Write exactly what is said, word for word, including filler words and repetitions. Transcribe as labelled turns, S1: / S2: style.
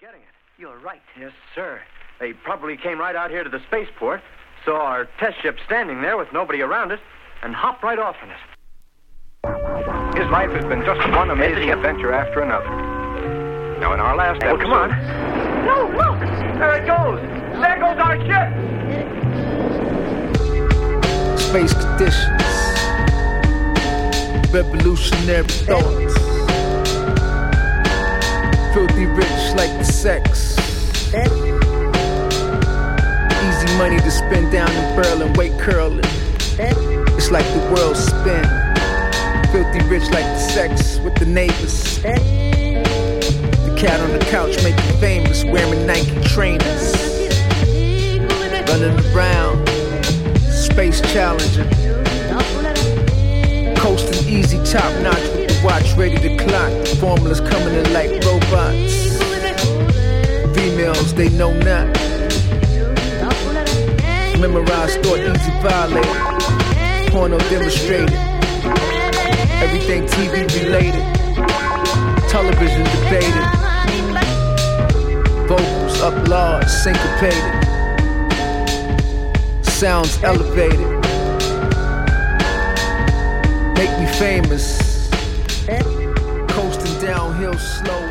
S1: getting it.
S2: You're right.
S1: Yes, sir. They probably came right out here to the spaceport, saw our test ship standing there with nobody around it, and hopped right off in it.
S3: His life has been just one amazing adventure after another. Now, in our last
S1: Well,
S3: episode...
S1: come on. No, look! There it goes! There goes our ship!
S4: Space conditions, revolutionary thoughts, filthy rich like the sex, easy money to spend down in Berlin, weight curling, it's like the world spin, filthy rich like the sex with the neighbors, the cat on the couch making famous, wearing Nike trainers, running around, space challenger, coasting easy, top notch with the watch ready to clock. The formulas coming in like robots. Females, they know not. Memorized thought, easy violated. Porno demonstrated. Everything T V related. Television debated. Vocals up large, syncopated. Sounds elevated. Make me famous. Coasting downhill slow.